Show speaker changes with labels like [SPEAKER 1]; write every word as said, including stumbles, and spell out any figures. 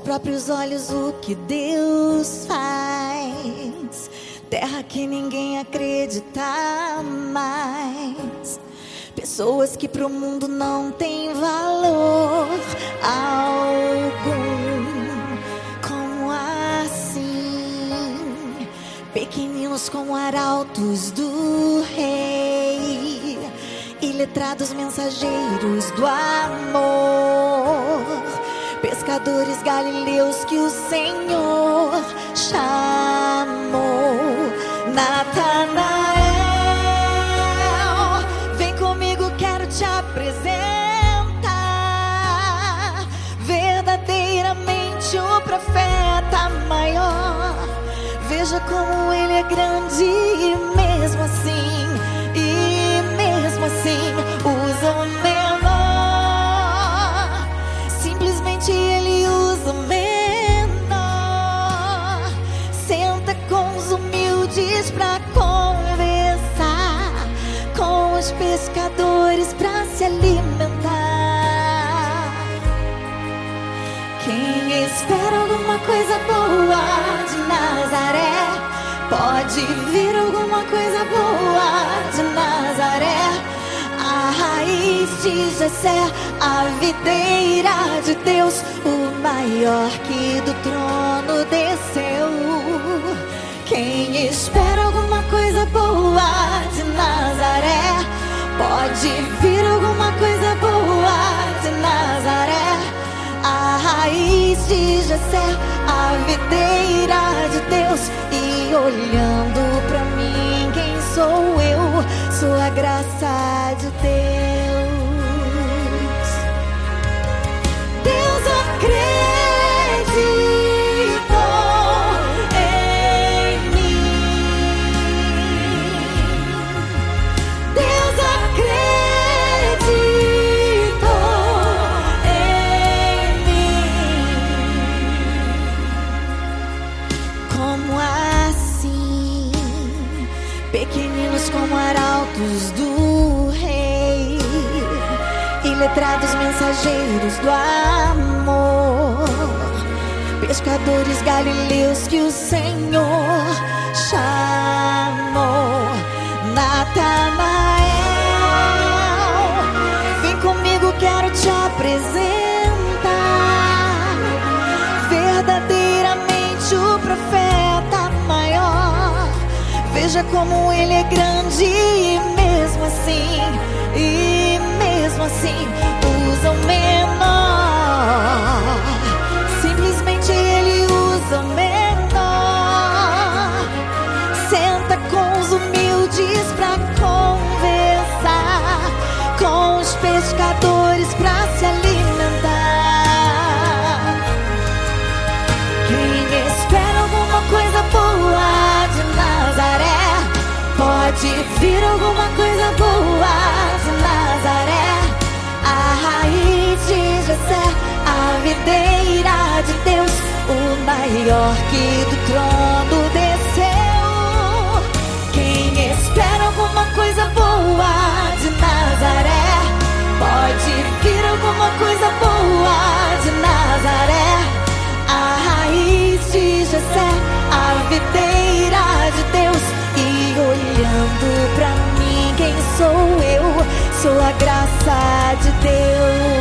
[SPEAKER 1] próprios olhos o que Deus faz. Terra que ninguém acredita mais. Pessoas que pro mundo não tem valor algum. Como assim? Pequeninos como arautos do rei, iletrados mensageiros do amor, pescadores galileus que o Senhor chamou. Natanael, vem comigo, quero te apresentar verdadeiramente o profeta maior. Veja como ele é grande e mesmo assim, e mesmo assim usa o menor. Simplesmente ele usa o menor. Senta com os humildes pra conversar, com os pescadores pra se alimentar. Quem espera alguma coisa boa de Nazaré, pode vir alguma coisa boa de Nazaré. A raiz de Jessé, a videira de Deus, o maior que do trono desceu. Quem espera alguma coisa boa de Nazaré, pode vir alguma coisa boa de Nazaré. A raiz de Jessé, a videira de Deus. E olhando pra mim, quem sou eu? Sou a graça de Deus. Deus acreditou em mim. Deus acreditou em mim. Como assim? Pequeninos como arautos do rei, iletrados mensageiros do amor, pescadores galileus que o Senhor chamou. Natanael, vem comigo, quero te apresentar verdadeiramente o profeta maior. Veja como ele é grande e mesmo assim, e mesmo assim usa o menor. Simplesmente ele usa o menor. Senta com os humildes pra conversar, com os pescadores pra se alimentar. Quem espera alguma coisa boa de Nazaré, pode vir alguma coisa boa de Nazaré. A raiz de Jessé, a videira de Deus, o maior que do trono desceu. Quem espera alguma coisa boa de Nazaré, pode vir alguma coisa boa de Nazaré. A raiz de Jessé, a videira de Deus. E olhando pra mim, quem sou eu? Sou a graça de Deus.